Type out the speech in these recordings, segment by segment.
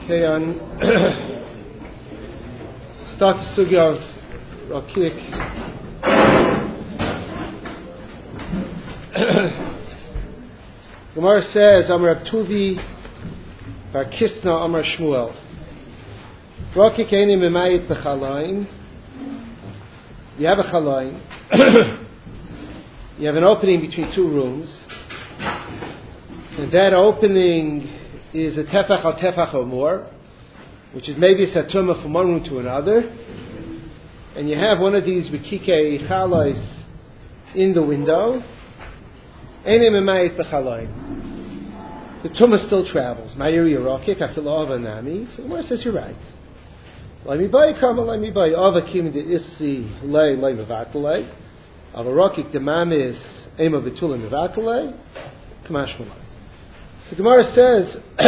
Okay, on start the sugya of Rakik. Gemara says, Amar Abtuvi Bar Kisna Amar Shmuel. Rakik eini memayit b'chalain. You have a chalain. You have an opening between two rooms. And that opening is a tefach al tefach or more, which is maybe a satumah from one room to another. And you have one of these rikikei chalais in the window. Eini memayit b'chalain. The tumah still travels. Ma'ir Yerakik, afilo ava nami. So the Gemara says you're right. Lai mi bay kama, lai mi bay ava kim de itzi lei mevatalei. Ava rakik demamis ema betulim mevatalei. Kamash malai. The Gemara says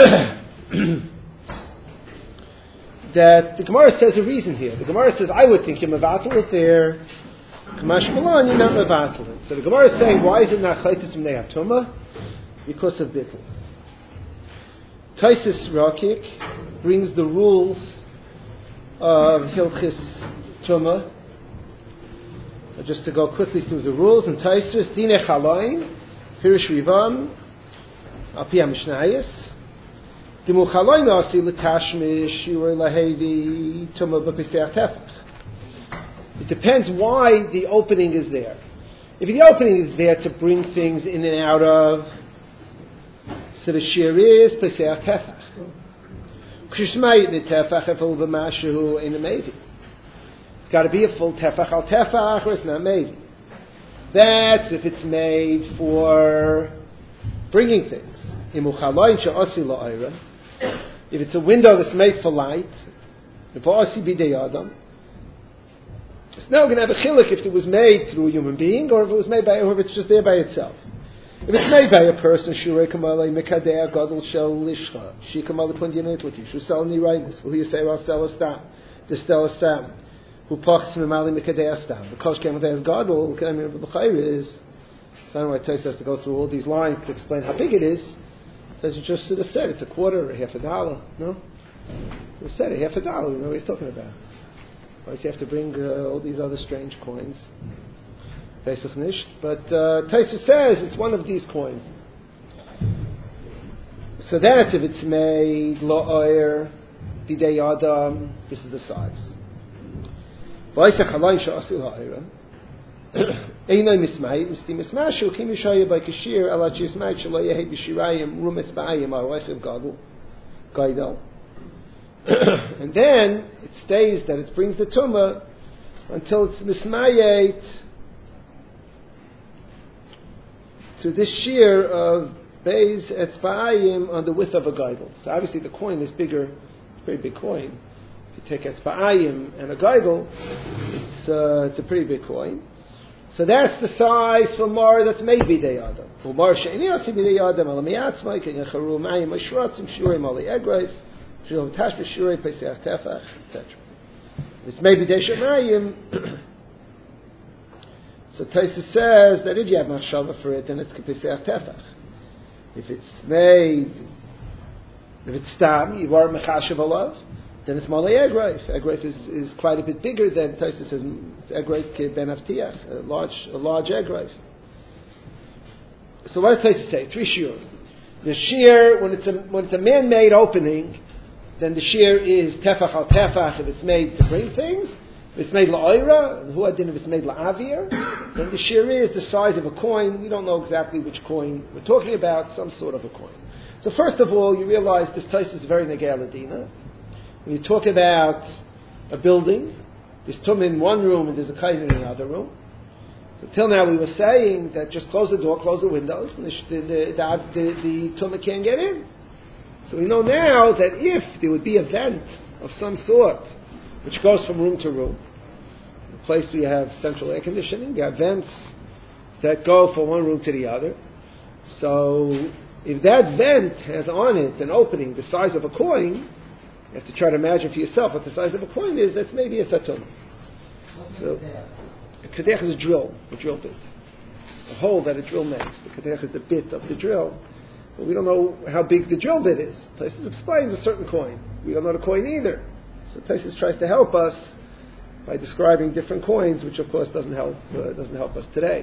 that the Gemara says a reason here. The Gemara says, I would think you're mevatal it there. Kamash malai, you're not mevatal it. So the Gemara is saying, why is it not chaytis mnei atuma? Because of bittul. Taisus Rakik brings the rules of Hilchis Tumah. Just to go quickly through the rules. And Taisus, Dine Chalain, Pirish Rivam, Api HaMishnayis, Dimu Chalain Asi L'Tashmish, Yurei Lahevi, Tumah B'Piseach Tefach. It depends why the opening is there. If the opening is there to bring things in and out of, so the shear is Piseach Tefach. It's got to be a full tefach al tefach, or it's not made. That's if it's made for bringing things. If it's a window that's made for light, it's now going to have a chiluk if it was made through a human being, or if it was made by, or if it's just there by itself. If it's made by a person, Shurei Kamalei Mekadei Gadol Shel Lishcha, Shi Kamalei Pundianit Laki, Shusal Nirainis, Will you say Rasel Astam, the Stel Astam, who Pachs Memali Mekadei Astam, because Kamalei Gadol, Kamir B'Chayr is, I don't know why Tais has to go through all these lines to explain how big it is. It says you just should have said it's a quarter or half a dollar, no? You said it, half a dollar, we know what he's talking about. Why does he have to bring all these other strange coins? Pesach Nisht, but Taisa says it's one of these coins. So that's if it's made lo'oyer bidei adam. This is the size. V'aisa chalayin she'asil ha'ira. Einay mismayit mistim mismashu kim yishaya by kashir ala chismayit shelo yehi b'shirayim rumetz ba'ayim aroichiv gadol gaidal. And then it stays that it brings the tumah until it's mismayit to this shear of Beis Etzba'ayim on the width of a geidel. So obviously the coin is bigger, it's a very big coin. If you take Etzba'ayim and a geidel, it's a pretty big coin. So that's the size for mar that's made b'dei adam. For mar she'eni asi b'dei adam ala mi'atzmai ken yecharu ma'ayim ha'shratzim shurei mali egrayf shurei tash b'shurei peseach tefach, etc. If it's made b'dei shemayim, so Taisa says that if you have machshava for it, then it's Kepiseach Tefach. If it's stam, you are mechashav alav, then it's malei egrayf. Egrayf is quite a bit bigger than Taisa says egrayf ke ben avtiach, a large egrayf. So what does Taisa say? 3 shear. The shear when it's a man-made opening, then the shear is tefach al tefach if it's made to bring things. If it's made la'oira, who hadin if it's made la'avir, then the shear is the size of a coin. We don't know exactly which coin we're talking about, some sort of a coin. So first of all, you realize this taisa is very negei ladina. When you talk about a building, there's tum in one room and there's a kain in another room. So till now we were saying that just close the door, close the windows, and the tum can't get in. So we know now that if there would be a vent of some sort, which goes from room to room. In a place where you have central air conditioning, you have vents that go from one room to the other. So, if that vent has on it an opening the size of a coin, you have to try to imagine for yourself what the size of a coin is. That's maybe a satum. So, a kadech is a drill bit. A hole that a drill makes. The kadech is the bit of the drill. but we don't know how big the drill bit is. Taisus explains a certain coin. We don't know the coin either. So Taisus tries to help us by describing different coins, which of course doesn't help us today.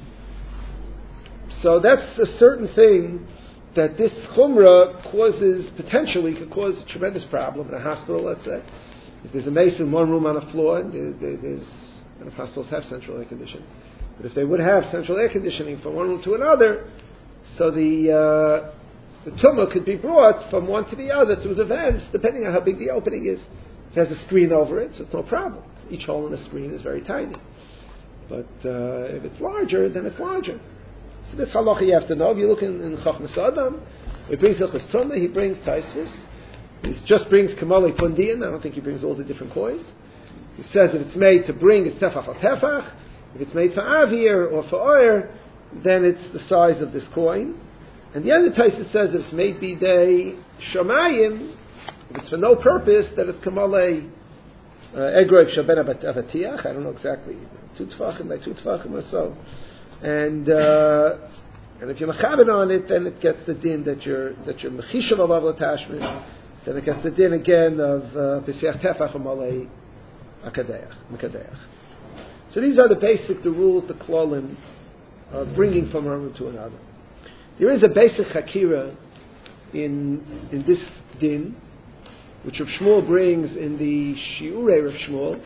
So that's a certain thing that this chumrah potentially could cause a tremendous problem in a hospital, let's say. If there's a mace in one room on a floor, and if hospitals have central air conditioning, but if they would have central air conditioning from one room to another, so the tumah could be brought from one to the other through the vents, depending on how big the opening is. If it has a screen over it, so it's no problem. Each hole in the screen is very tiny. But if it's larger, then it's larger. So this halacha you have to know. If you look in Chachmas Adam, he brings Hilchos Tumah, he brings Taisvis. He just brings Kamalei Pundian. I don't think he brings all the different coins. He says if it's made to bring, it's Tefach al Tefach. If it's made for Avir or for Oyer, then it's the size of this coin. And the other Taisvis says if it's made bidei Shamayim, if it's for no purpose, then it's Kamalei Egrov Shaben Avatiach. I don't know exactly. 2 Tefachim by 2 Tefachim or so. And if you're mechaber on it, then it gets the din that you're mechishav alav l'tashmish. Then it gets the din again of b'siach tefach u'malei mekadeach. So these are the rules, the klolim of bringing from one room to another. There is a basic hakira in this din, which Rav Shmuel brings in the Shiurei Rav Shmuel.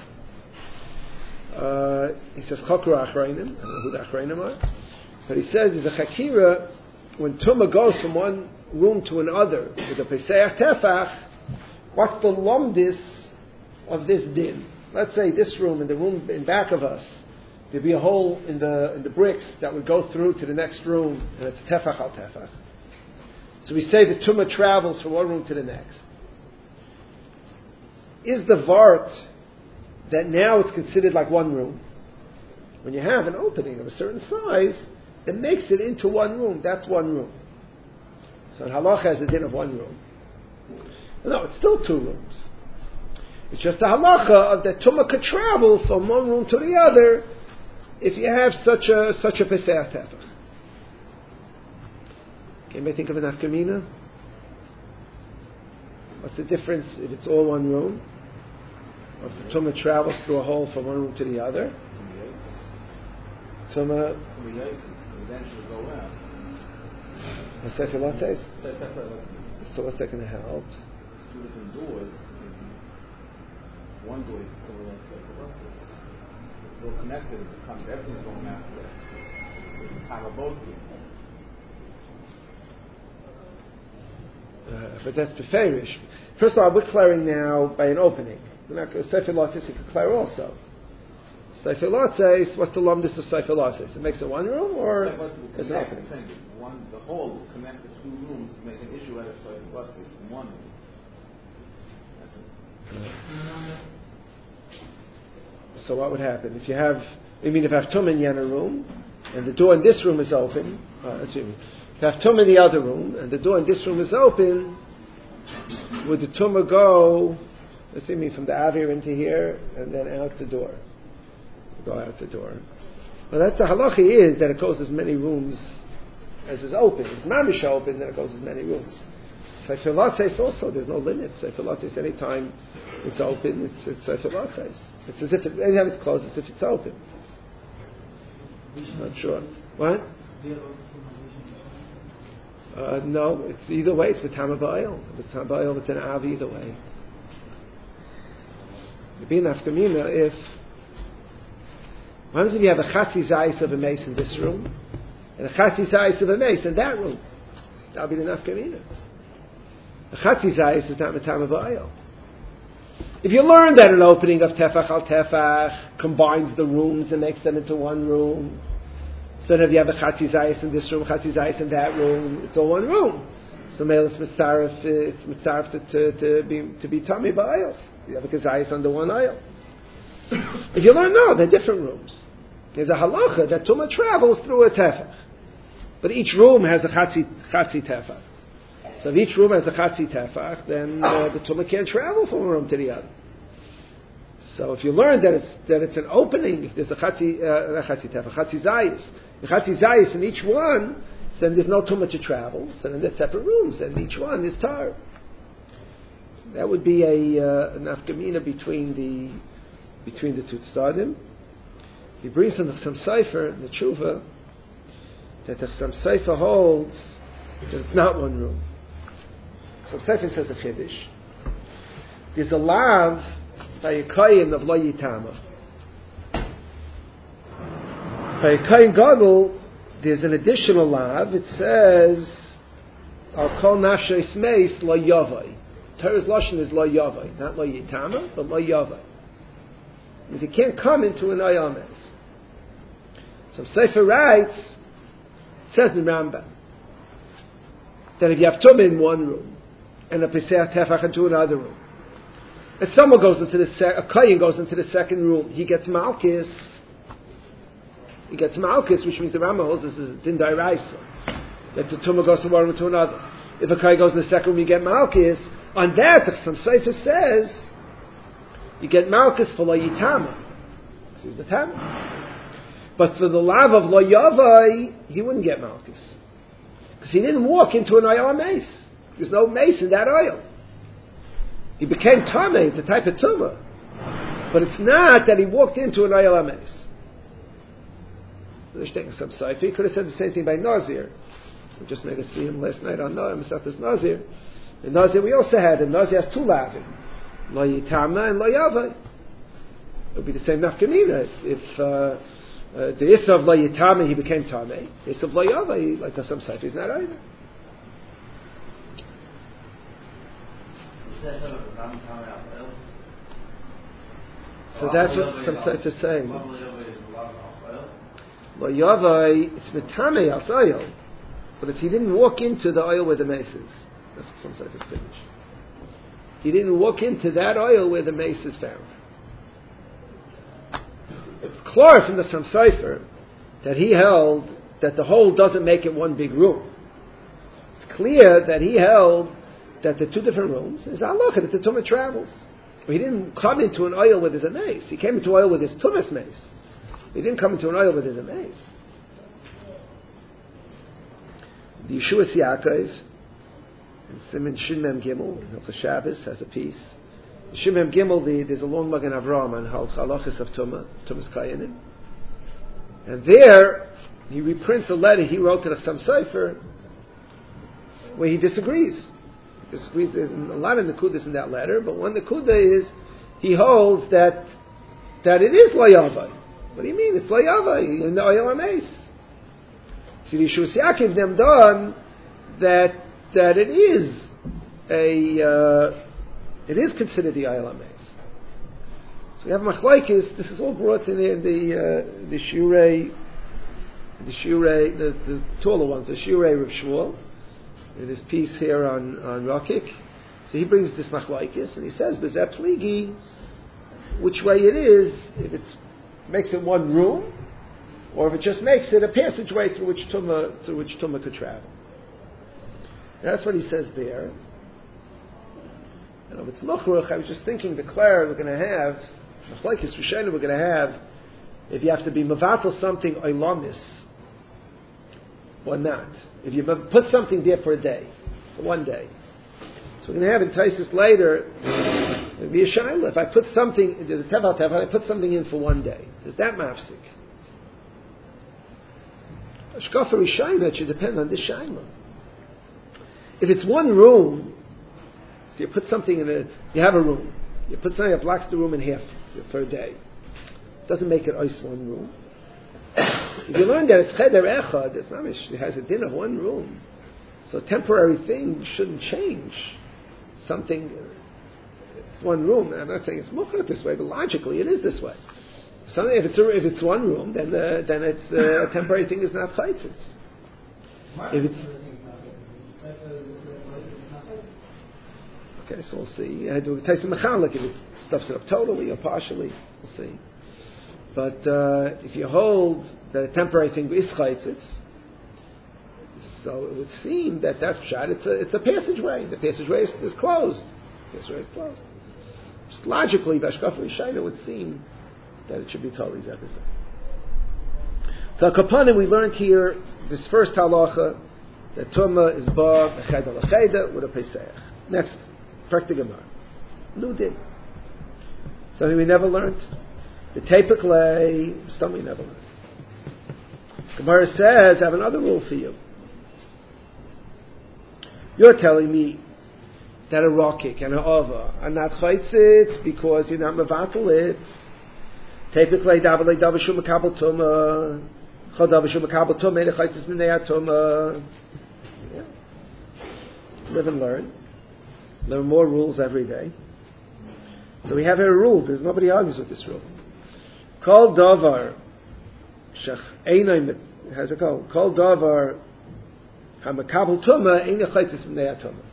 He says chakra achrayim. I don't know who the achrayim are, but he says there's a chakira when tumah goes from one room to another with a peseach tefach. What's the lumdis of this din? Let's say this room and the room in back of us, there'd be a hole in the bricks that would go through to the next room, and it's tefach al tefach. So we say the tumah travels from one room to the next. Is the vart that now it's considered like one room? When you have an opening of a certain size, it makes it into one room. That's one room. So in halacha has a din of one room. No, it's still 2 rooms. It's just the halacha of that tumah could travel from one room to the other if you have such a pesach tefach. Can anybody think of an afkamina? What's the difference if it's all one room? Or if the tumah travels through a hole from one room to the other? Tumah eventually go out. Sefer Lattes? So what's that going to help? 2 different doors. One door is somewhere else, Sefer Lattes. It's all connected. It becomes everything's going after it. You can cover both of them. But that's beferish. First of all, we're clearing now by an opening. Sefer Lattes you can clear also. Sefer Lattes, what's the lumdis of Sefer Lattes? It makes it one room or it's an opening? The hole will connect the 2 rooms to make an issue out of Sefer Lattes in one room. So what would happen? If you have tumah in a room and the door in this room is open, if you have tumah in the other room and the door in this room is open, would the tumah go, from the avir into here and then out the door? Go out the door. Well, that's the halacha is that it goes as many rooms as is open. It's mamish open, then it goes as many rooms. Sefer Lattes also, there's no limit. Sefer Lattes, anytime it's open, it's Sefer Lattes. It's as if anytime it's closed, as if it's open. Not sure. What? No, it's either way. It's B'tama Ba'il. If it's B'tama Ba'il, it's an Av either way. It'd be an afkamina if what happens if you have a chatzi zayis of a mace in this room and a chatzi zayis of a mace in that room? That'll be the nafkamina. A chatzi zayis is not B'tama Ba'il. If you learn that an opening of tefach al tefach combines the rooms and makes them into one room, so that if you have a chatzi zayis in this room, chatzi zayis in that room, it's all one room. So male it's mitzaref to be tami ba'ayil. You have a kazayis under one aisle. If you learn, no, they're different rooms. There's a halacha that tumah travels through a tefach, but each room has a chatzi tefach. So if each room has a chatzi tefach, then the tumah can't travel from one room to the other. So if you learn that it's an opening, if there's a chatzi tefach, chatzi zayis, the chatzi zayis in each one, So then there's no too much to travel. So then there's separate rooms, and each one is tar. That would be a nafkamina between the two tzaddim. He brings in the Chassam Sofer in the Tshuva that the Chassam Sofer holds that it's not one room. Chassam Sofer says a chiddush. There's a lav by a kohen of Lo Yitama. By a kohen gadol, there's an additional lav. It says, "Al kol nafshay smeis lo yavai." Torah's lashon is lo yavai, not lo yitama, but lo yavai. Means he can't come into an ayames. So Sefer writes, says in Rambam, that if you have tumah in one room and a pesach tefach into another room, and someone goes into a kohen goes into the second room, he gets malchus. He gets malchus, which means the Rambam holds this is a din d'oraisa, that the tumah goes from one room to another. If a kohen goes in the second room, you get malchus. On that, the Chassam Sofer says, you get malchus for lo yitama. But for the lav of lo yavai, he wouldn't get malchus. Because he didn't walk into an oil mace. There's no mace in that oil. He became tameh, it's a type of tumah. But it's not that he walked into an oil mace. He could have said the same thing by Nazir. We just made a scene last night on Masechtas Nazir. In Nazir we also had him. Nazir has two lavim. Lo yitama and lo yavai. It would be the same nafkamina. If the Issa of lo yitama he became tameh, the Issa of lo yavai, like the Chassam Sofer, he's not either. So that's what Chassam Sofer is saying. Lo yavai, it's metamei al oil, but if he didn't walk into the oil where the mace is, that's what Chassam Sofer is finished. He didn't walk into that oil where the mace is found. It's clear from the Chassam Sofer that he held that the whole doesn't make it one big room. It's clear that he held that the two different rooms is halacha that the tumah travels. He didn't come into an oil where there's a mace. He came into oil with his tumah's mace. He didn't come into an oil where there's a mace. The Yeshua Yaakov and Simon Shin Mem Gimel in Hilchos Shabbos has a piece. The Shin Mem Gimel, there's a long Magen Avraham on halachas of Tumah's Kayanim, and there he reprints a letter he wrote to the Chassam Sofer where he disagrees. He disagrees in a lot of nekudas in that letter, but one nekuda is he holds that it is lo yavai. What do you mean? It's lo yavai in the oil amace. See, the Yeshua Yaakov them done that it is considered the oil amace. So we have machlokes. This is all brought in the Shurei, the taller ones, the Shurei Rav Shmuel, in his piece here on Rakik. So he brings this machlokes and he says, "B'zeh pligi," which way it is, if it makes it one room, or if it just makes it a passageway through which tumah could travel. That's what he says there. And of its muchruch, I was just thinking the Clare we're going to have, machlokes Rishonim we're going to have, if you have to be mevatel something oilamis or not. If you put something there for a day, for one day. So we're going to have in Taisus later, it'll be a shaila. If I put something, there's a teval, I put something in for one day. Is that mafsik? Shkafa Rishonim, that should depend on this shaila. If it's one room, so you put something you have a room, you put something that blocks the room in half for a day. It doesn't make it ice one room. If you learn that it's cheder echad, it has a din of one room. So a temporary thing shouldn't change. Something, it's one room. I'm not saying it's mukhrat this way, but logically it is this way. Something, if it's one room, then it's a temporary thing is not chaytzitz. If it's okay, so we'll see. I do taste mechalik if it stuffs it up totally or partially. We'll see. But if you hold that a temporary thing is chaytzitz, so it would seem that that's pshat. It's a passageway. The passageway is closed. The passageway is closed. Just logically, b'ashkaf rishaina would seem that it should be totally zeh. So Kapanim, we learned here this first halacha that Tumah is ba b'cheda l'cheda with a Pesach. Next, Praktik Gemara. Nudin. Something we never learned. The Tepeklei, something we never learned. Gemara says, I have another rule for you. You're telling me that a rokik and an ova are not chaytzit because you're not mevatel it. Tepeklei davalei davashu makabel tumah. Chol davashu makabel tumah and chaytzit minei tumah. Live and learn. Learn more rules every day. So we have a rule. There's nobody argues with this rule. Kol davar shech einay has a call. Kol davar hamakabel tumah einay chaytzis minei tumah.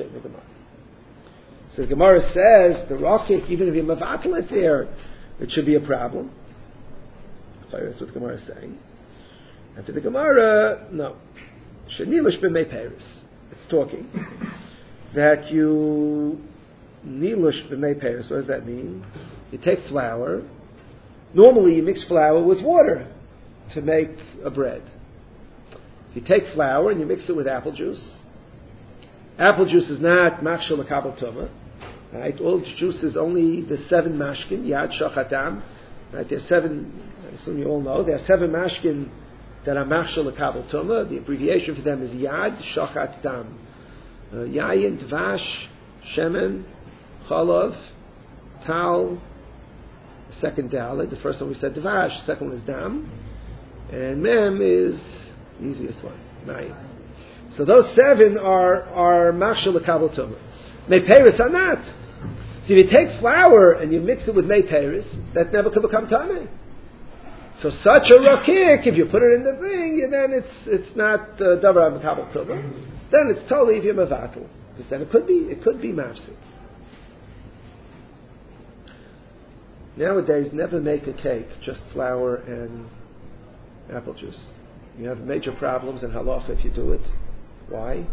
So the Gemara says the rokik, even if you mevatel it there, it should be a problem. That's what the Gemara is saying. After the Gemara, no. Shenilush b'mei peris. It's talking that you nilush b'mei peris. What does that mean? You take flour. Normally, you mix flour with water to make a bread. If you take flour and you mix it with apple juice is not machshel makabel tumah. Right? All juice is only the 7 mashkin, yad, shachat, dam. Right? There's 7, I assume you all know, there are 7 mashkin that are machshel makabel tumah. The abbreviation for them is yad, shachat, dam. Yayin, dvash, shemen, chalav, tal, second dalet. The first one we said dvash, the second one is dam. And mem is the easiest one, 9. So those 7 are machshel makabel tumah. Mei peris are not. So if you take flour and you mix it with mei peris, that never could become tamei. So such a rakik, if you put it in the thing, then it's not davar makabel tumah. Then it's totally if you're mevatel, because then it could be mafsik. Nowadays, never make a cake just flour and apple juice. You have major problems in halacha if you do it. Why?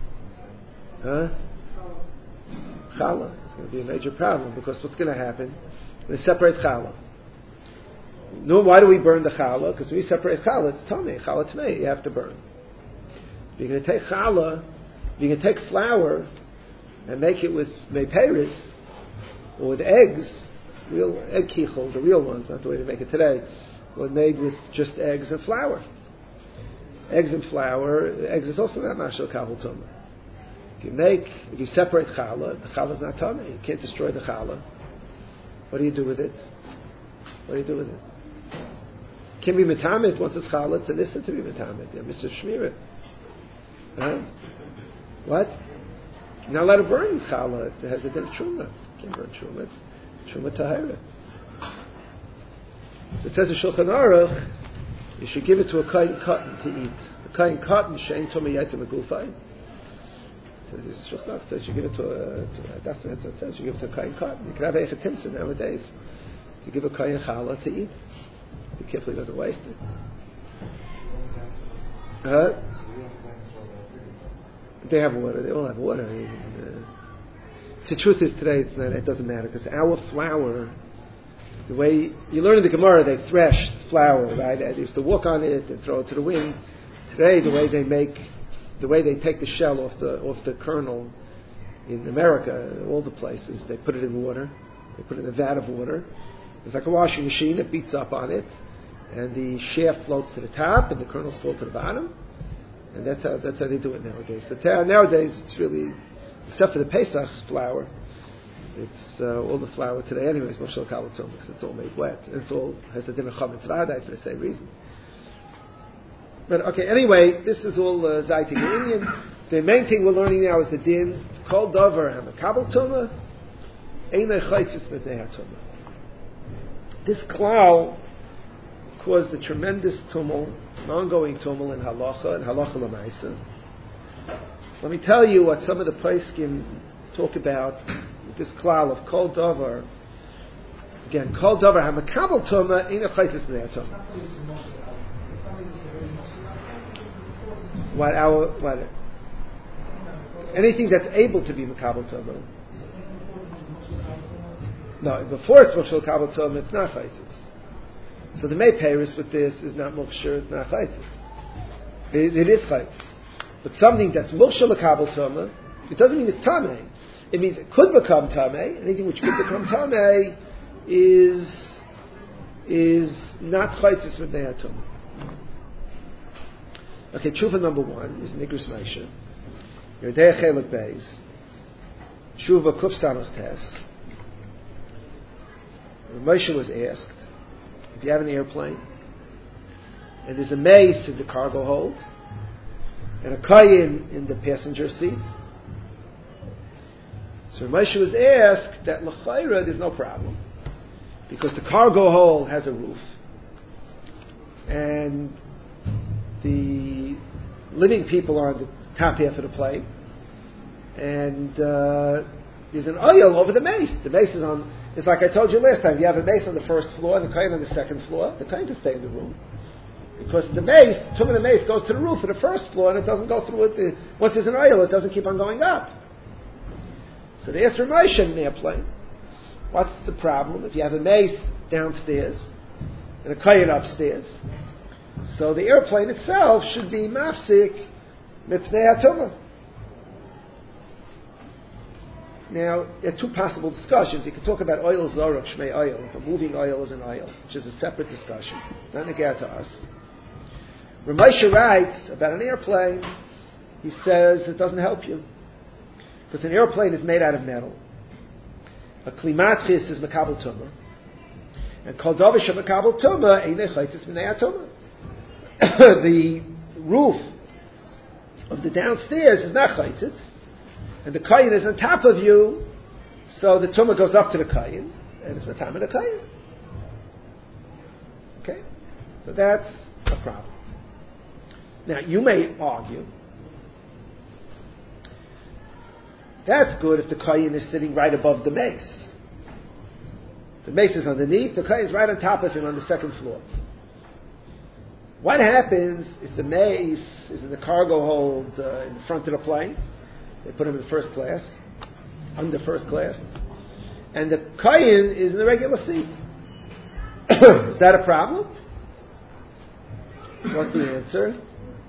Challah. It's going to be a major problem because what's going to happen? They separate challah. No, why do we burn the challah? Because we separate challah, it's tamei. Challah tamei, you have to burn. If you're going to take challah, if you're going to take flour and make it with mei peris or with eggs, real egg kichel, the real ones, not the way to make it today, were made with just eggs and flour. Eggs and flour, eggs is also not mashal kabel tumah. If you separate challah, the challah is not tamei. You can't destroy the challah. What do you do with it? It can be metamet once it's challah. It's a listen to be metamet. They're Mr. Shmira. What? You're not allowed to burn challah. It has a din of truma. You can't burn truma. It's truma tahira. So it says in Shulchan Aruch, you should give it to a kain cotton to eat. A kain cotton shein tumah yaitz megufay. It says you give it to a that's what it says. You give it to a kain cotton. You can have eicha timson nowadays. You give a kain challah to eat. Be careful he doesn't waste it. They have water. They all have water. The truth is today it doesn't matter because our flour, the way you learn in the Gemara, they thresh flour, right? They used to walk on it and throw it to the wind. Today, the way they take the shell off the kernel in America, all the places, they put it in water. They put it in a vat of water. It's like a washing machine. It beats up on it, and the shaft floats to the top, and the kernels fall to the bottom. And that's how they do it nowadays. So nowadays, it's really, except for the Pesach flour, it's all the flour today. Anyways, mashal kabel tumah, because it's all made wet, and it's all has a din of chametz v'adai for the same reason. But okay, anyway, this is all zaytik Indian. The main thing we're learning now is the din kol davar hamakabel tumah einay chaytzis b'nei hatumah. This klal caused a tremendous tumult, an ongoing tumult in halacha and halacha l'maisa. Let me tell you what some of the poskim talk about with this klal of kol davar. Again, kol davar hamakabel tumah einay chaytzis b'nei hatumah. Anything that's able to be makabel tumah. No, before it's mashal kabel tumah, it's not chaytzis. So the May Paris with this is not Mukshir, it's not Chaitzis. It is Chaitzis. But something that's Mukshir L'Kabel Tumah, it doesn't mean it's Tameh. It means it could become Tameh. Anything which could become Tameh is not Chaitzis with Nei HaTumah. Okay, Tshuva number 1 is Nigris Moshe. Yerdei Chelik Beis. Tshuva Kuf Samach Tes. Moshe was asked, if you have an airplane, and there's a mace in the cargo hold, and a kayin in the passenger seat, so Moshe was asked that l'chayra there's no problem, because the cargo hold has a roof, and the living people are on the top half of the plane, and there's an oil over the mace. The mace is on. It's like I told you last time. You have a mace on the first floor and the kain on the second floor. The kain can stay in the room because the mace, tumah the mace goes to the roof of the first floor and it doesn't go through it. Once there's an oil, it doesn't keep on going up. So they asked Ramesh in the airplane, what's the problem if you have a mace downstairs and a kain upstairs? So the airplane itself should be mafsik mipnei hatumah. Now, there are two possible discussions. You can talk about oil zorach, shmei oil, if a moving oil is an oil, which is a separate discussion, not negate to us. Ramesha writes about an airplane, he says it doesn't help you. Because an airplane is made out of metal. A klimatchis is makabel tumah. And kol davish makabel tumah, einei chaitzis minei tumah. The roof of the downstairs is not chaitzis. And the kayin is on top of you, so the tumah goes up to the kayin, and it's matam in the kayin. Okay? So that's a problem. Now, you may argue, that's good if the kayin is sitting right above the mace. The mace is underneath, the kayin is right on top of him on the second floor. What happens if the mace is in the cargo hold in the front of the plane? They put him in first class, under first class, and the kayin is in the regular seat. Is that a problem? What's the answer?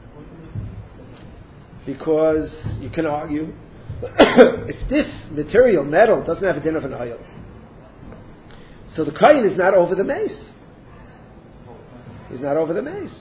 Because you can argue, if this material, metal, doesn't have a din of an oil, so the kayin is not over the mace. He's not over the mace.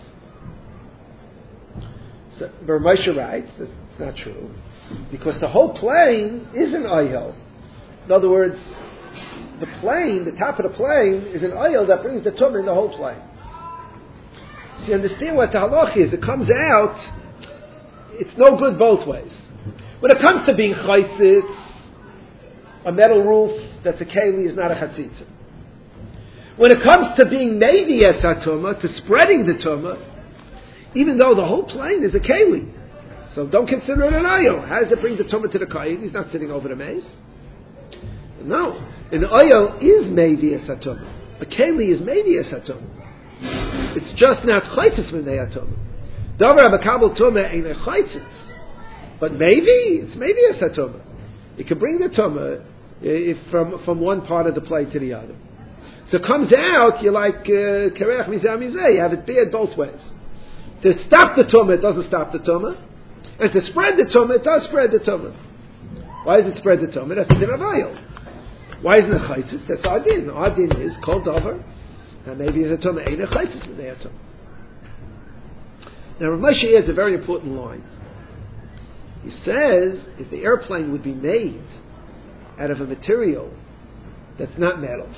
So, but Moshe writes, that's not true. Because the whole plane is an oil. In other words, the plane, the top of the plane, is an oil that brings the tumah in the whole plane. So you understand what the halach is. It comes out, it's no good both ways. When it comes to being chaitzitz, a metal roof that's a keli is not a chatzitza. When it comes to being maybe es hatumah, to spreading the tumah, even though the whole plane is a keli, so don't consider it an oil. How does it bring the tumah to the kayin? He's not sitting over the mace. No. An oil is maybe a satumah. A keli is maybe a satumah. It's just not chaitzis min hatumah. Davar abakabel tumah ain't a chaitzis. But maybe, it's maybe a satumah. It can bring the tumah from one part of the plate to the other. So it comes out, you're like kerech mizah mizeh. You have it bad both ways. To stop the tumah, it doesn't stop the tumah. And to spread the tumah, it does spread the tumah. Why does it spread the tumah? That's a din of oil. Why isn't it chaitzis? That's our din. Our din is kol davar, and maybe it's a tumah, ain't a chaitzis with their tumah. Now Rav Moshe adds a very important line. He says, if the airplane would be made out of a material that's not metal,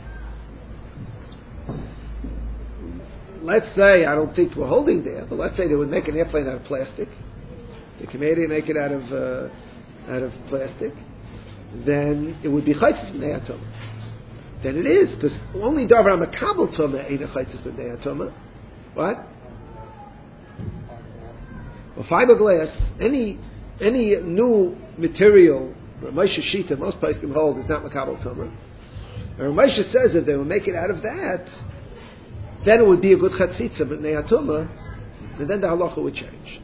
let's say, I don't think we're holding there, but let's say they would make an airplane out of plastic. They can make it out of plastic. Then it would be chaitzis b'nei hatumah. Then it is, because only davar makabel tumah ain't a chaitzis b'nei hatumah. What? Well, fiberglass, any new material, Moshe Shita, most places can hold, is not makabel tumah. And Moshe says if they would make it out of that, then it would be a good chatzitza b'nei hatumah, and then the halacha would change.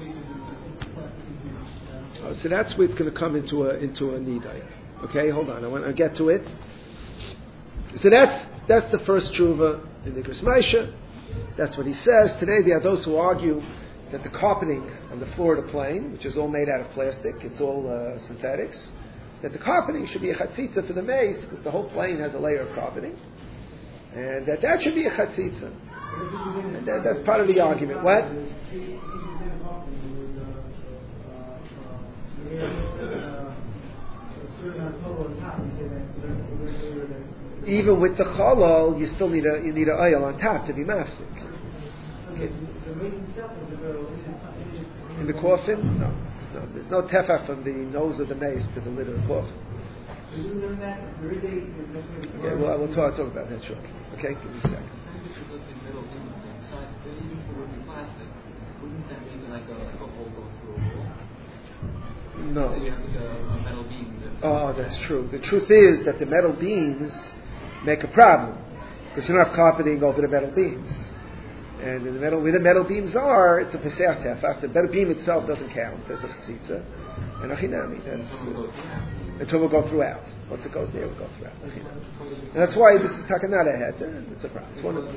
So that's where it's going to come into a nidai. Okay, hold on. I want to get to it. So that's the first tshuva in the Moshe. That's what he says. Today there are those who argue that the carpeting on the floor of the plane, which is all made out of plastic, it's all synthetics, that the carpeting should be a chatzitza for the mace because the whole plane has a layer of carpeting, and that should be a chatzitza. And that's part of the argument. What? Even with the cholol, you still need an oil on top to be mafsik. Okay. In the coffin? No. There's no tefach from the nose of the mace to the lid of the coffin. Okay, well, we'll talk about that shortly. Okay, give me a second. No. Oh, that's true. The truth is that the metal beams make a problem because you don't have carpeting over the metal beams, and where the metal beams are, it's a pesach tefach. The metal beam itself doesn't count as a chatzitza, and a chinami. Until we'll go throughout. Once it goes there, we'll go throughout. And that's why this is takanada head. It's a problem. It's one of the.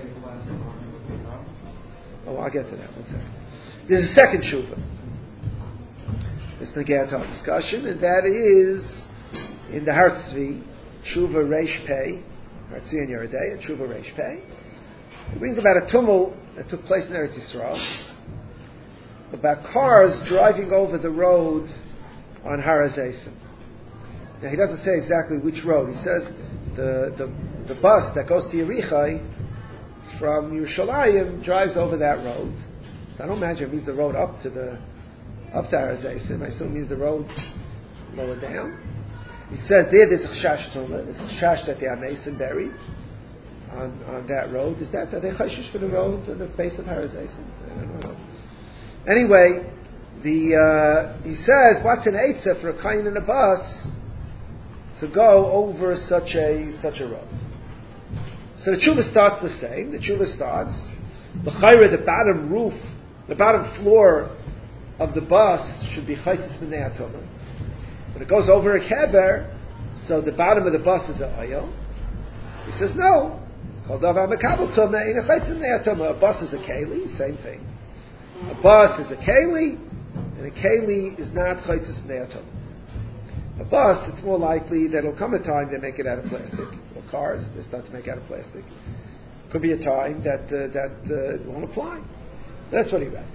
Oh, I'll get to that. One second. There's a second shuvah. It's the get our discussion, and that is in the Hartzvi, Tshuva Reish Pei, Hartzvi and Yeridei, and Tshuva Reish Pei. It brings about a tumult that took place in Eretz Yisrael about cars driving over the road on Har HaZeisim. Now he doesn't say exactly which road. He says the bus that goes to Yerichai from Yerushalayim drives over that road. So I don't imagine it means the road up to Har HaZeisim. I assume it means the road lower down. He says there's a chashash tumah. There's a chashash that they are mason buried on that road. Is that they chashish for the road on the base of Har HaZeisim? I don't know. Anyway, he says what's an eitzah for a kain in a bus to go over such a road. So the tshuva starts the same. The tshuva starts the bottom roof, the bottom floor of the bus should be chaytzis b'nei atoma. When it goes over a keber, so the bottom of the bus is an oil. He says no. Kol davar mekabel toma ein a chaytzis b'nei atoma. A bus is a keli, same thing. A bus is a keli, and a keli is not chaytzis b'nei atoma. A bus, it's more likely that it'll come a time they make it out of plastic. Or cars, they start to make out of plastic. Could be a time that won't apply. That's what he writes.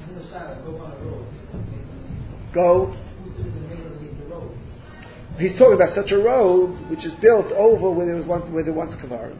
Go. He's talking about such a road which is built over where there once kavarim.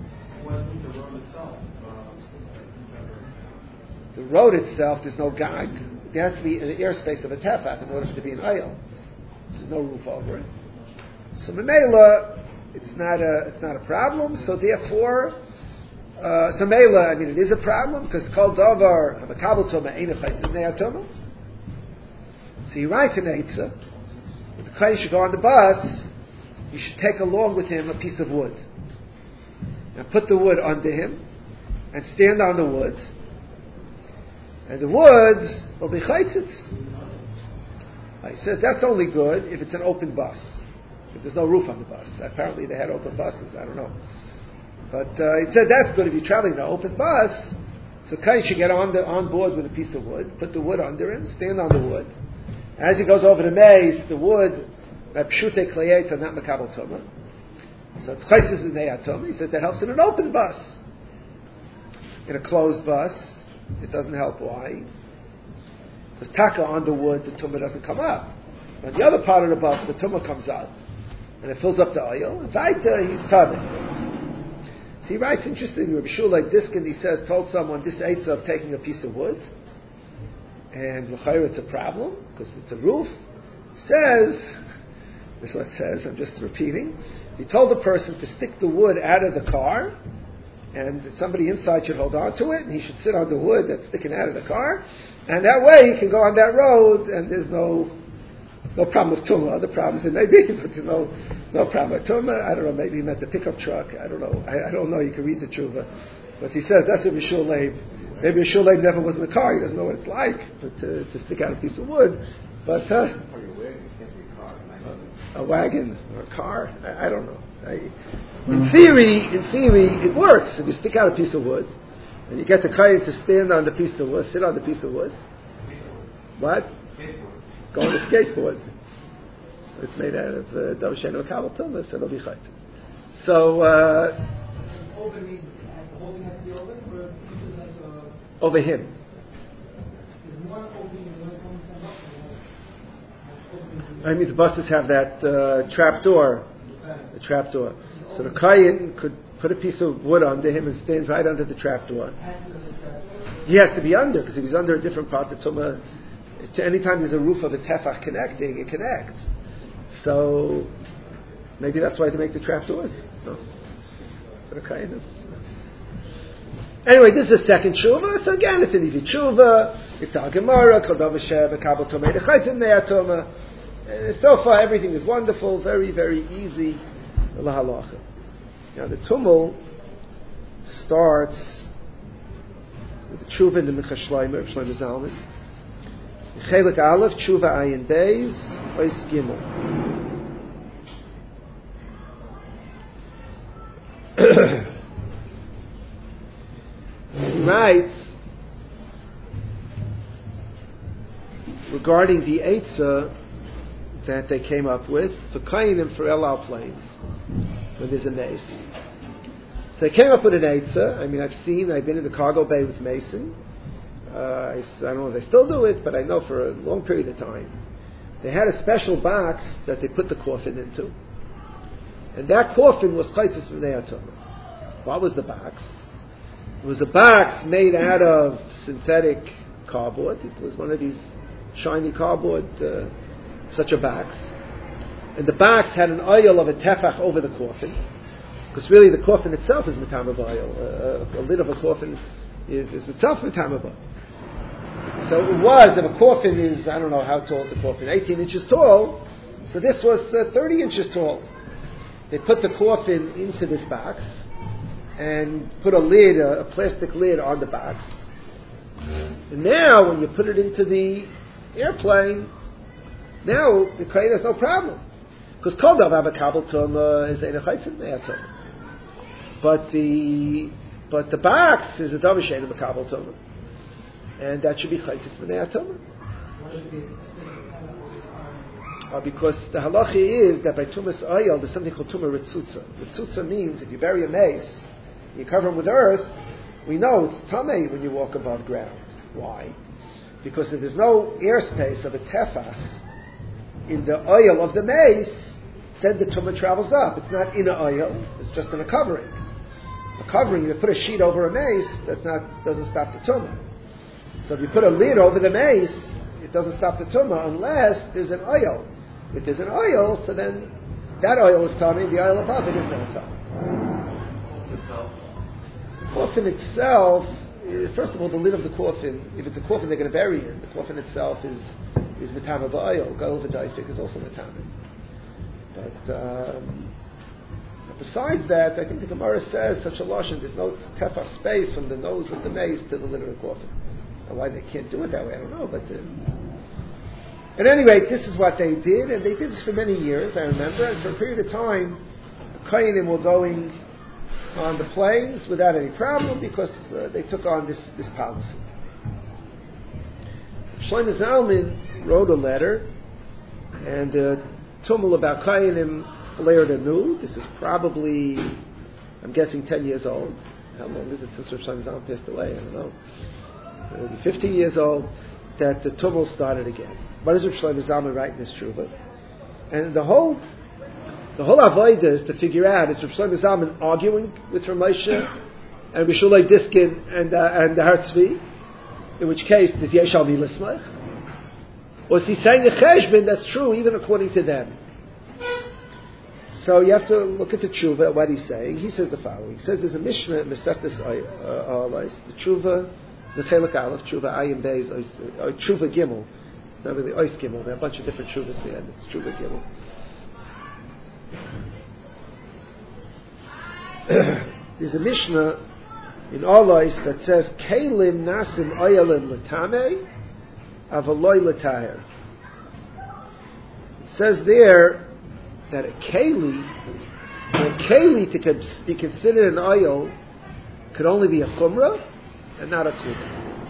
The road itself, there's no gag. There has to be an airspace of a tefach in order for it to be an aisle. There's no roof over it. So Memela, it's not a problem. So therefore, Mela, I mean, it is a problem because Kol Davar Hamakabel Toma Ein Chaytzis B'nei Atoma. So he writes in Eitzah, if the Kohen should go on the bus, he should take along with him a piece of wood. And put the wood under him, and stand on the wood. And the wood will be Chaytzis. He says that's only good if it's an open bus. If there's no roof on the bus. Apparently they had open buses, I don't know. But he said that's good if you're traveling in an open bus. So Kai should get on board with a piece of wood, put the wood under him, stand on the wood. As he goes over the maze, the wood, that pshute klayet are not makabel toma. So it's chaytzis b'nei atoma. He said that helps in an open bus. In a closed bus, it doesn't help. Why? Because taka on the wood, the tumah doesn't come up. On the other part of the bus, the tumah comes out. And it fills up the oil. In fact, he's coming. So he writes interestingly, Rabbi Shulai Diskin, he says, told someone this eitzah of taking a piece of wood, and l'chayr it's a problem, because it's a roof, says, this is what it says, I'm just repeating, he told the person to stick the wood out of the car, and somebody inside should hold on to it, and he should sit on the wood that's sticking out of the car, and that way he can go on that road, and there's no problem with tumah. Other problems there may be, but there's no problem with tumah. I don't know, maybe he meant the pickup truck. I don't know. I don't know. You can read the tshuva. But he says that's what Rishul Leib. Maybe Rishul Leib never was in the car. He doesn't know what it's like but to stick out a piece of wood. But a wagon or a car. I don't know. In theory, it works. If you stick out a piece of wood, and you get the kohen to stand on the piece of wood, sit on the piece of wood. What? Go on a skateboard. It's made out of Dav Shenu Kabel Tumah, so it'll be chayt. So over him. I mean, the buses have that trap door. The trap door. So the kohen could put a piece of wood under him and stand right under the trap door. He has to be under, because if he's under a different part of Tumah, anytime there's a roof of a tefach connecting, it connects. So maybe that's why they make the trap doors. No. For the kohen. Anyway, this is a second tshuva. So again, it's an easy tshuva. It's al Gemara, kol davar she'bekabel tumah dechaytim ne'atoma. So far, everything is wonderful, very, very easy. Lahalacha. Now, the tumul starts with the tshuva in the Mincha Shlomo, Shlomo Zalman. Chelik Aleph, tshuva ayin beis, ois gimel. He writes regarding the Eitzah that they came up with for Kainim for El Al Plains when there's a mace. So they came up with an Eitzah. I mean, I've been in the cargo bay with Mason. I don't know if they still do it, but I know for a long period of time they had a special box that they put the coffin into, and that coffin was Chaitzis B'nei Atumah. What was the box? It was a box made out of synthetic cardboard. It was one of these shiny cardboard, such a box. And the box had an oil of a tefach over the coffin, because really the coffin itself is metamav oil. A lid of a coffin is itself metamav oil. So it was, if a coffin is, I don't know how tall is the coffin, 18 inches tall, so this was 30 inches tall. They put the coffin into this box and put a lid, a plastic lid on the box. And now when you put it into the airplane, now the kohen has no problem, because kol davar b'kabel tumah is ein chaytzim me'atumah. But the box is a davar she'ein b'kabel tumah, and that should be chaytzis b'nei atumah. Because the halacha is that by tumas oil there's something called tumah ritzutza. Ritzutza means if you bury a mace, you cover him with earth, we know it's tamei when you walk above ground. Why? Because if there's no airspace of a tefach in the oil of the mace, then the tumah travels up. It's not in an oil; it's just in a covering. A covering, you put a sheet over a mace, doesn't stop the tumah. So if you put a lid over the mace, it doesn't stop the tumah unless there's an oil. If there's an oil, so then that oil is tummy, the oil above it is not tummy. The coffin itself, first of all, the lid of the coffin, if it's a coffin they're going to bury in, the coffin itself is metama ba'oil. Galva daifik is also metama. But besides that, I think the Gemara says such a lashon, there's no tefach space from the nose of the mace to the lid of the coffin. And why they can't do it that way, I don't know. But at any rate, this is what they did, and they did this for many years, I remember, and for a period of time, the kohenim were going on the plains without any problem because they took on this policy. Shlomo Zalman wrote a letter, and the tumult about kohenim flared anew. This is probably, I'm guessing, 10 years old. How long is it since Shlomo Zalman passed away? I don't know. Maybe 15 years old, that the tumult started again. What does Shlomo Zalman write in this tshuva? And the whole avodah is to figure out, is Shlomo Zalman arguing with Ramosha and Rabbi Shulai Diskin and the Har Tzvi, in which case does Yeshal be Lismach? Or is he saying a cheshbon that's true even according to them? So you have to look at the tshuva, what he's saying. He says the following. He says there's a Mishnah in Mesechtes Olos, the tshuva, the Chelik Aleph, tshuva ayin beis, tshuva gimel. It's not really ois gimel. There are a bunch of different tshuvas at the end. It's tshuva gimel. There's a Mishnah in Olos that says Kelim nasim oyalim l'tamei avaloi l'taher. It says there that a keli to be considered an oil could only be a chumrah and not a kula.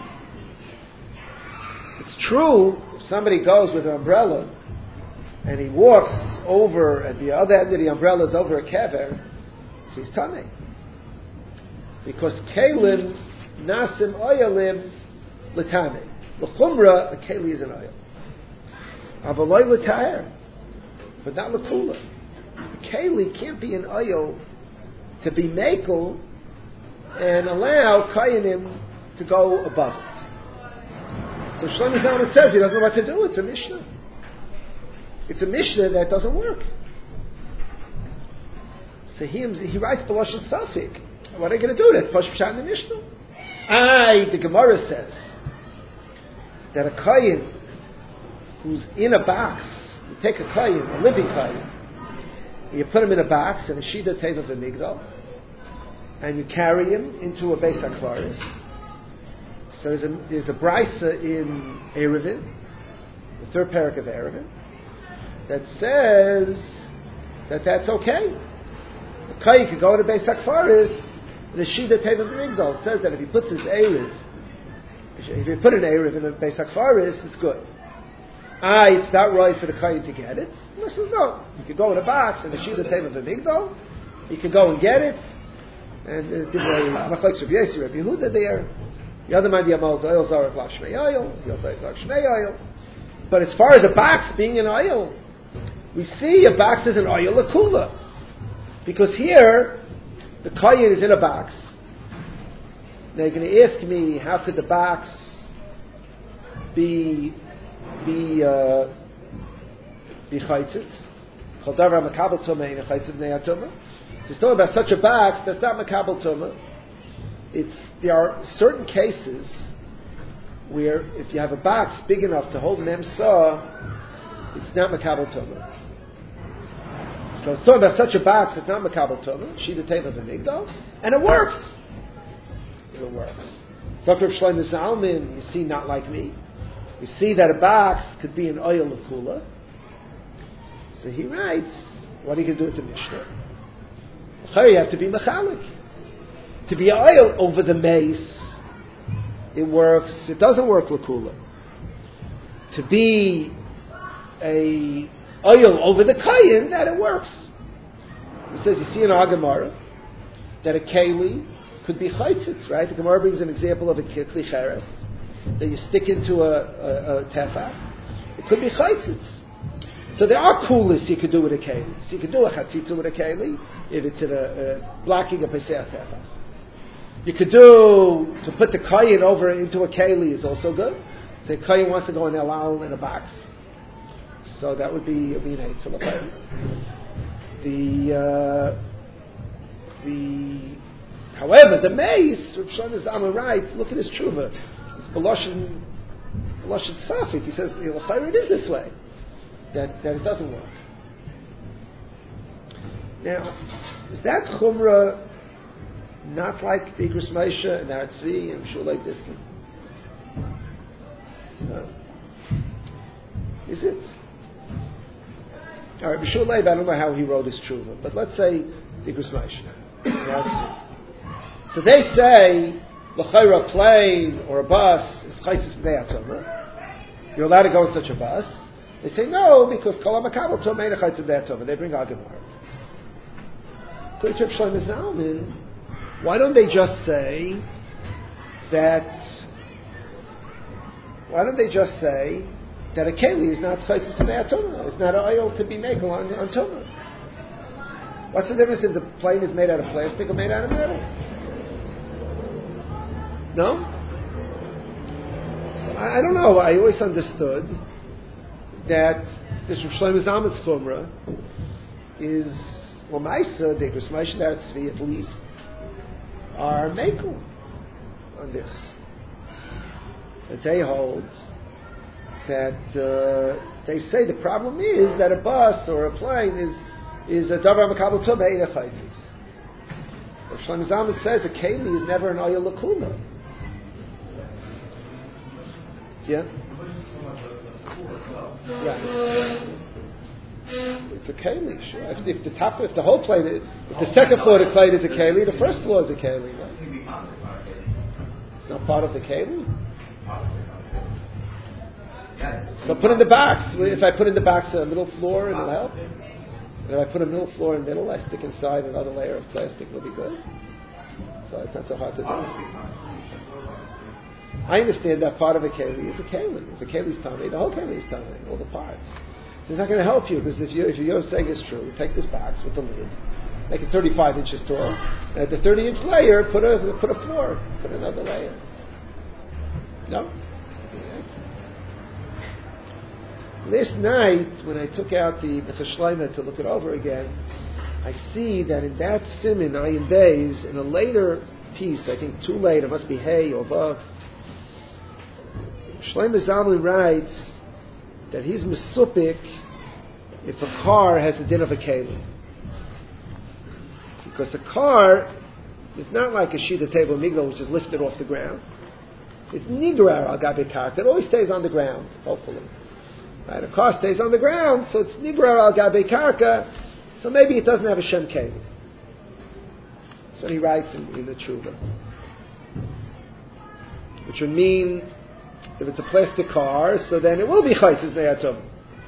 It's true, if somebody goes with an umbrella and he walks over, and the other end of the umbrella is over a kever, so he's tamei. Because kelim nasim oilim l'tamei. L'chumra, a keli is an oil. Avaloi l'taher, but not l'kula. A keli can't be an oil to be mekel and allow kayanim to go above it. So Shlomo Zalman says he doesn't know what to do. It's a Mishnah. It's a Mishnah that doesn't work. So he writes B'lashon Safik. What are they going to do? That's Pashut Pshat in the Mishnah. The Gemara says that a kayin who's in a box, you take a kayin, a living kayin, and you put him in a box in a shida teva v'migdal, and you carry him into a Beis HaKvaris. So there's a brisa in Eruvin, the third parak of Eruvin, that says that that's okay. The kayin could go to Beis HaKvaris in a shida teva v'migdal. It says that if he puts his eruv, if you put an eruv in a Beis HaKvaris, it's good. It's not right for the kayin to get it. I says no. You could go in a box in a shida teva v'migdal. You can go and get it. And machlokes Rabbi Yossi, Rabbi Yehuda there. The other man, Yamal oil zarek la shmei oil. The other zarek shmei oil. But as far as a box being an oil, we see a box is an oil l'kula, because here the kayin is in a box. Now you're going to ask me, how could the box be chaytzitz? Chol davar makabel tumah in a chaytzitz b'nei hatumah. It's talking about such a box that's not makabel tumah. There are certain cases where if you have a box big enough to hold an emsah, it's not makabel tumah. So it's talking about such a box that's not makabel tumah, shida teva v'migdal, and it works. It works. Dr. Shlomo Zalman, you see, not like me. You see that a box could be an oil of kula. So he writes, what are you going to do with the Mishnah? You have to be mechalik. To be oil over the mace, it works. It doesn't work l'kula. To be a oil over the kayin, that it works. He says, you see in our Gemara that a keli could be chaytzitz, right? The Gemara brings an example of a kli cheres that you stick into a tefach. It could be chaytzitz. So there are kulas you could do with a keli. So you could do a chatzitza with a keli if it's in a blocking a pesach tefach. You could do to put the kayin over into a keli is also good. So the kayin wants to go in elal in a box, so that would be an eight. So however, the mace, Rav Shlomo Zalman writes, look at his tshuva. It's B'lashon Safik. He says, it is this way, that it doesn't work. Now, is that chumrah not like the Igros Moshe and Aratzvi and Shulei Diskin? No. Is it? All right, B'Shulei, I don't know how he wrote his tshuva, but let's say the Igros Moshe. So they say, l'chayra plane or a bus is chaytzis b'nei hatumah. You're allowed to go in such a bus. They say no, because kol hamakabel tumah ain't a chaytzis b'nei hatumah. They bring Agamar. According to Shlomo Zalman, why don't they just say that a keli is not chaytzis b'nei hatumah? It's not an oil to be made on tumah. What's the difference if the plane is made out of plastic or made out of metal? No? I don't know. I always understood that this Rav Shlomo Zalman's chumrah is, well, Maisa, the Igros Moshe and Aratzvi at least, are mekel on this. That they hold that they say the problem is that a bus or a plane is a davar makabel tumah ein a chaytzis. Rav Shlomo Zalman says a keli is never an oil l'kula. Yeah. Yeah. It's a keli, sure. If the whole plate, if the second floor of the plate is a keli, the first floor is a keli, right? It's not part of the keli. So put in the box. If I put in the box a middle floor, it'll help. And if I put a middle floor in the middle, I stick inside another layer of plastic, it'll be good. So it's not so hard to do. I understand that part of a keli is a keli. If a keli is tummy, the whole keli is tummy, all the parts. So it's not going to help you, because if your saying is true, take this box with the lid, make it 35 inches tall, and at the 30-inch layer, put a floor, put another layer. No? Last night, when I took out the Cheshleima to look it over again, I see that in that siman, Ayin Beis, in a later piece, I think too late, it must be Hey or Vav, Shlomo Zalman writes that he's mesupik if a car has the din of a keli. Because a car is not like a shida table migdal, which is lifted off the ground. It's nigrar al gabe karka. It always stays on the ground, hopefully. Right? A car stays on the ground, so it's nigrar al gabe karka, so maybe it doesn't have a shem keli. That's what he writes in the Tshuva. Which would mean, if it's a plastic car, so then it will be chaytzis ne'atum.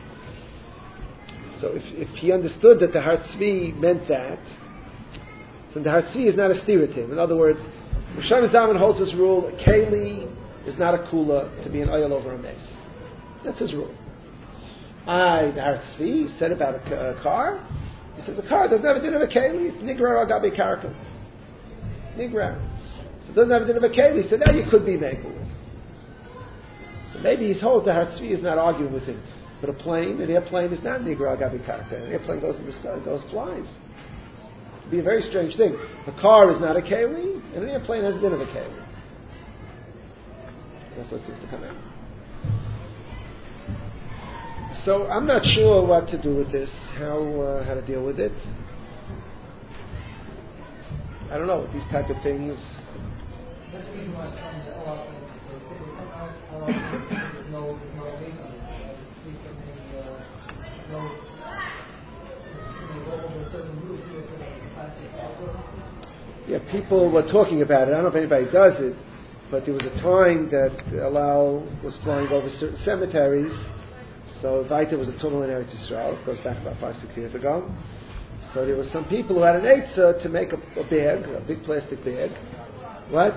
So if he understood that the Har Tzvi meant that, so the Har Tzvi is not a stiratim. In other words, Shlomo Zalman holds this rule: a keli is not a kula to be an oil over a mace. That's his rule. The Har Tzvi said about a car. He says a car doesn't have a din of a keli. It's nigrar al gabe karka. Nigrar. So it doesn't have a din of a keli. So now you could be makel. So maybe he's holds the Har Tzvi is not arguing with him. But an airplane is not nigrar al gabe karka. An airplane goes in the sky, flies. It'd be a very strange thing. A car is not a keli, and an airplane has a din of a keli. That's what seems to come out. So I'm not sure what to do with this, how to deal with it. I don't know, these type of things. That's the reason why it's on the Allah there's no reason. Yeah, people were talking about it. I don't know if anybody does it, but there was a time that Elal was flying over certain cemeteries. So Vaita was a tunnel in Eretz Yisrael. It goes back about 5-6 years ago. So there were some people who had an eitzah to make a bag, a big plastic bag. What?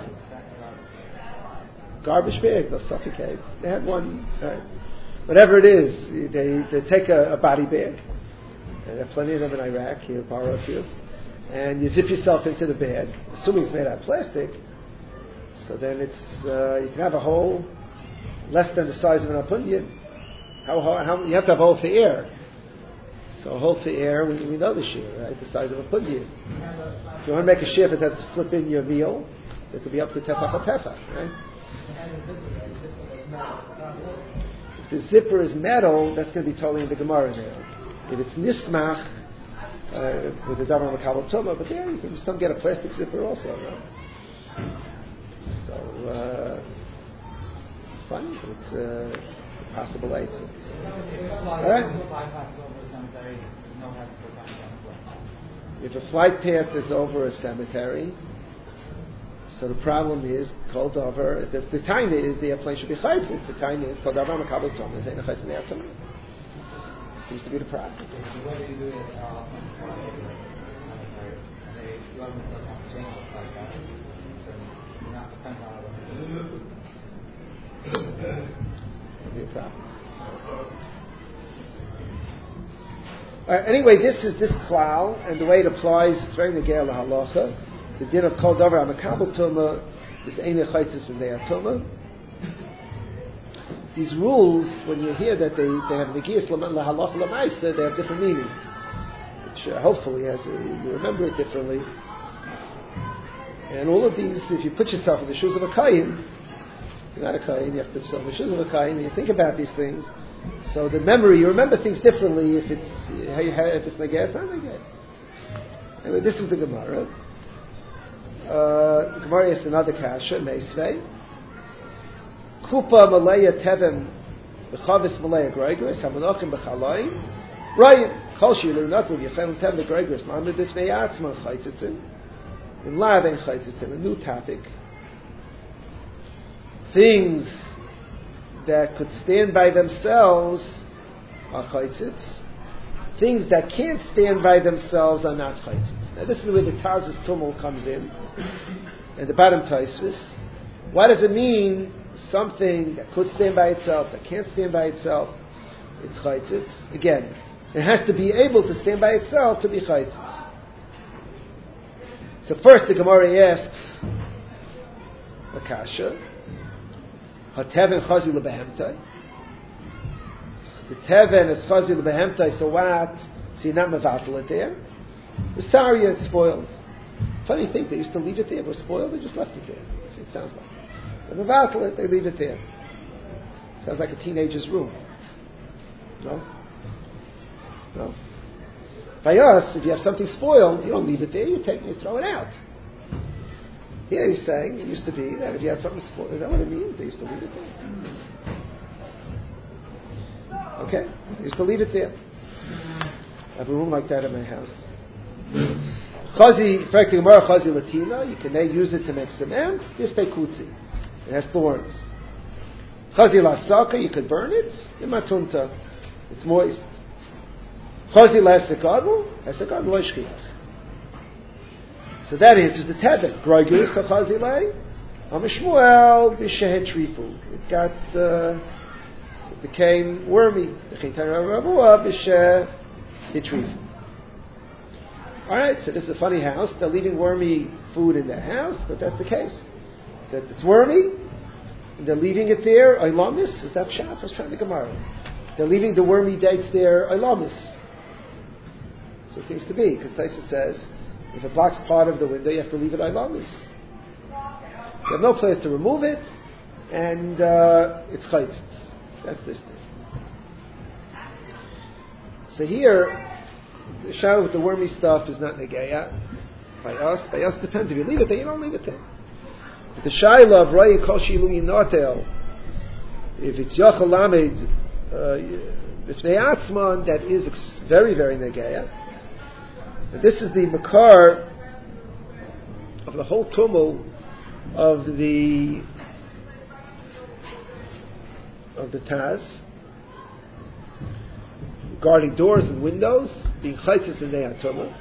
Garbage bag. They'll suffocate. They had one. Right. Whatever it is, they take a body bag. And there are plenty of them in Iraq. He'll borrow a few. And you zip yourself into the bag, assuming it's made out of plastic. So then it's you can have a hole less than the size of an apunyan. How you have to have a hole for air. So a hole for air, we know the shear, right? The size of a punyan. If you want to make a shear that has to slip in your meal, it could be up to tefach or tefach, right? If the zipper is metal, that's going to be totally in the Gemara now. If it's nismach, with the davar makabel tuma, but there you can still get a plastic zipper also, right? So, it's funny, it's possible eight. All right. If a flight path is over a cemetery, so the problem is called over. The taina is the airplane should be chaytzis. The taina is called over makabel tuma. Is ain't a chaytzis ne'atum. Seems to be the problem. What do you do if be a problem. Anyway, this is this klal, and the way it applies, it's very negel halacha. The din of kol davar makabel tuma is eine chaytzis v'nei tuma. These rules, when you hear that they have negias lahalacha lamaisa, they have different meanings. Which hopefully, you remember it differently. And all of these, if you put yourself in the shoes of a kayin, you're not a kayin, you have to put yourself in the shoes of a kayin, and you think about these things. So the memory, you remember things differently if it's negias, not negias. Anyway, this is the Gemara. The Gemara is another kasha, meisvei. Kupa malaya tevim b'chavis malaya groigris hamanachim b'chalayin Right. Kol shilu not with Yechel Tev the Gregors. Ma'amid b'fnei atzman chaytzitzin. In Lav and chaytzitzin. A new topic. Things that could stand by themselves are chaytzitz. Things that can't stand by themselves are not chaytzitz. Now this is where the Taz's Tumul comes in. And the bottom Taisvis. What does it mean? Something that could stand by itself, that can't stand by itself, it's chaytzitz. Again, it has to be able to stand by itself to be chaytzitz. So first the Gemara asks, Akasha, HaTeven chazi lebehemtai. The Teven is chazi lebehemtai, so what? So you're not mevatel it there. The Saria, it's spoiled. Funny thing, they used to leave it there. It was spoiled, they just left it there. So it sounds like. They mevatel it, they leave it there. Sounds like a teenager's room. No? No. By us, if you have something spoiled, you don't leave it there, you throw it out. Here he's saying, it used to be that if you had something spoiled, is that what it means? They used to leave it there. Okay? They used to leave it there. I have a room like that in my house. Chazi, frankly, Gemara chazi latina, you can use it to make cement. This pekutzi. It has thorns. Chazi lasaka, you could burn it. Imatunta, it's moist. Chazi lasekadl lo shchiach. So that answers the Tebet. Groigis chazi lei, amishmuel b'shehet trifu. It became wormy. Alright, so this is a funny house. They're leaving wormy food in their house, but that's the case. That it's wormy, and they're leaving it there. Ilamis, is that pshat? I was trying to Gemara. They're leaving the wormy dates there. Ilamis. So it seems to be, because Taisa says, if it blocks part of the window, you have to leave it ilamis. You have no place to remove it, and it's chaytzitz. That's this thing. So here, the shadow with the wormy stuff is not negeya. By us depends. If you leave it there, you don't leave it there. But the shayla of Raya Kol Shilu Yinotel, if it's Yachal Lamed, B'fnei Atzman, that is very, very negeya. And this is the makar of the whole tumul of the Taz regarding doors and windows being chaytzis and ne'atumah.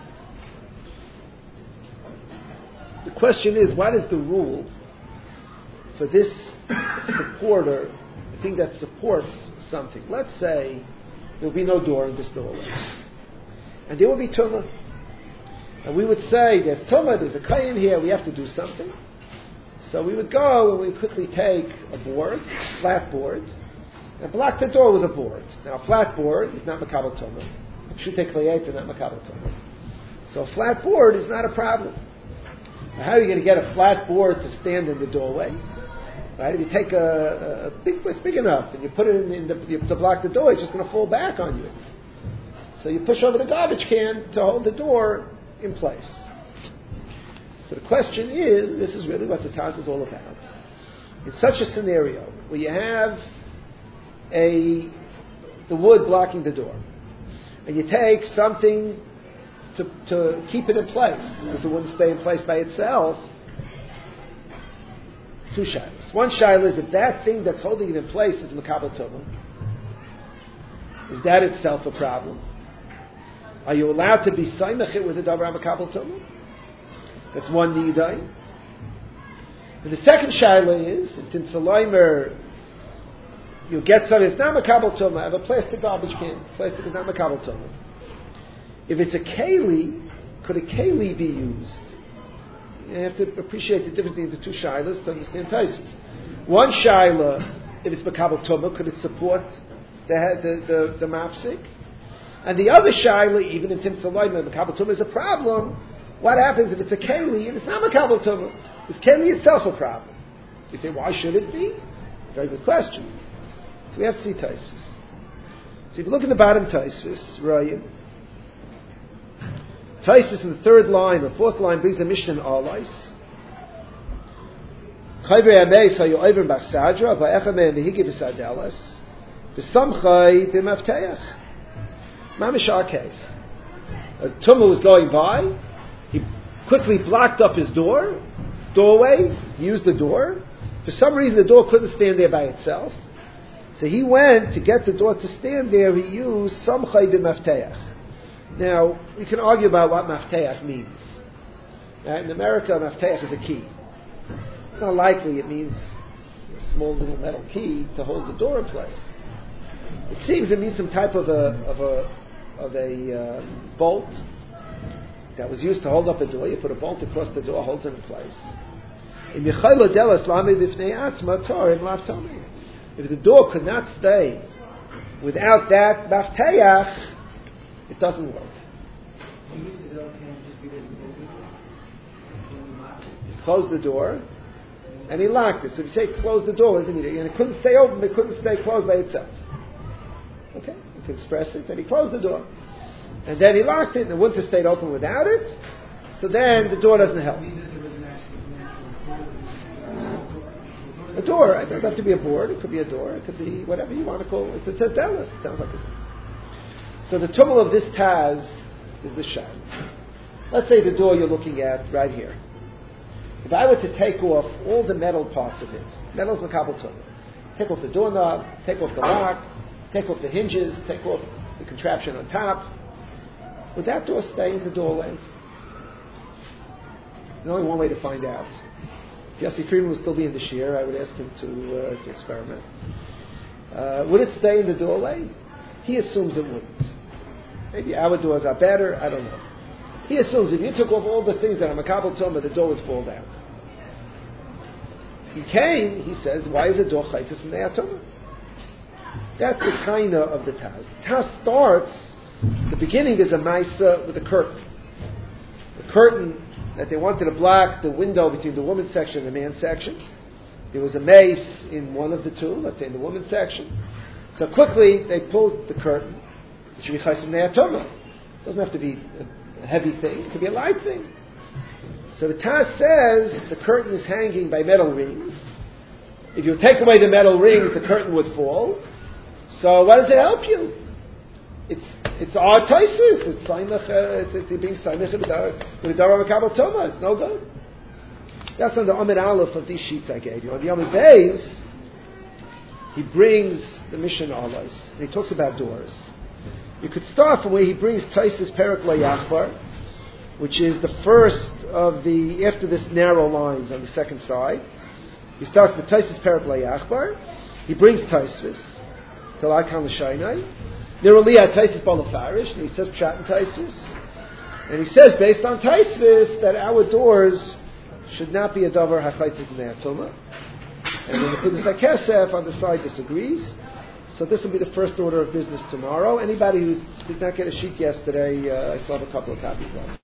The question is, what is the rule for this supporter, the thing that supports something? Let's say there will be no door in this doorway, and there will be tumah, and we would say there's tumah, there's a kayin here, we have to do something. So we would go and we would quickly take a board, flat board, and block the door with a board. Now a flat board is not makabel tumah. Pshutek liyeta, not makabel tumah. So a flat board is not a problem. Now how are you going to get a flat board to stand in the doorway? Right? If you take a big, it's big enough, and you put it to block the door, it's just going to fall back on you. So you push over the garbage can to hold the door in place. So the question is, this is really what the Taz is all about. In such a scenario where you have the wood blocking the door, and you take something to keep it in place, because it wouldn't stay in place by itself, two shilas. One shayla is if that thing that's holding it in place is makabel tumah, is that itself a problem? Are you allowed to be saimach with a davar makabel tumah? That's one nidai. And the second shayla is, in Tinsalaymer, you'll get something, it's not makabel tumah, I have a plastic garbage can. Plastic is not makabel tumah. If it's a keli, could a keli be used? You have to appreciate the difference between the two shaylas to understand Taisus. One shayla, if it's makabel tumah, could it support the mafsik? And the other shayla, even in Tinsalaymer, makabel tumah is a problem. What happens if it's a keli and it's not makabel tumah? Is keli itself a problem? You say, why should it be? Very good question. So we have to see Taisus. So if you look at the bottom Taisus, Ryan, Taisus in the third line or fourth line brings a Mishnah in Alais. Chayvei Amei Sayu Oivrim B'Sadra V'Echamei V'Higi B'Sadelas V'Samchai B'Mavteach. Mamish our case. A tumah was going by. He quickly blocked up his doorway. He used the door. For some reason, the door couldn't stand there by itself. So he went to get the door to stand there. He used samchay b'mafteach. Now, we can argue about what mafteach means. In America, mafteach is a key. It's not likely it means a small little metal key to hold the door in place. It seems it means some type of a bolt that was used to hold up a door. You put a bolt across the door, holds it in place. If the door could not stay without that mafteach, it doesn't work. He closed the door and he locked it. So if you say close the door, what does it mean? And it couldn't stay open, it couldn't stay closed by itself. Okay, you can express it. Then he closed the door. And then he locked it, and it wouldn't have stayed open without it. So then the door doesn't help. A door, it doesn't have to be a board, it could be a door, it could be whatever you want to call it. It's a tzelis, it sounds like a door. So the tumul of this Taz is the shad. Let's say the door you're looking at right here. If I were to take off all the metal parts of it, metal's makabel tumul, take off the doorknob, take off the lock, take off the hinges, take off the contraption on top, would that door stay in the doorway? There's only one way to find out. If Yossi Friedman would still be in the shiur, I would ask him to experiment. Would it stay in the doorway? He assumes it wouldn't. Maybe our doors are better, I don't know. He assumes if you took off all the things that are makabel tumah, the door would fall down. He came, he says, why is the door chaytzis from the atumah? That's the kind of the Taz. Taz starts, the beginning is a maisa with a curtain. The curtain that they wanted to block the window between the women's section and the man's section. There was a mace in one of the two, let's say in the women's section. So quickly they pulled the curtain. It should be chaytzis from the atumah. It doesn't have to be a heavy thing, it could be a light thing. So the Taz says the curtain is hanging by metal rings. If you take away the metal rings, the curtain would fall. So what does it help you? It's our taisus. It's being saimach with the dara makabel tumah. It's no good. That's on the Amid Aleph of these sheets I gave you. On the Amid Beis, he brings the Mishnah Olos and he talks about doors. You could start from where he brings Taisus Perek Layachbar, which is the first of the after this narrow lines on the second side. He starts the Taisus Perek Layachbar. He brings Taisus. Talakan l'shaynai. Niraliyah Taisus balafarish, and he says Pshat and Taisus. And he says, based on Taisus, that our doors should not be a davar hachaytzis ne'atoma. And then the Kudas HaKesef on the side disagrees. So this will be the first order of business tomorrow. Anybody who did not get a sheet yesterday, I still have a couple of copies left.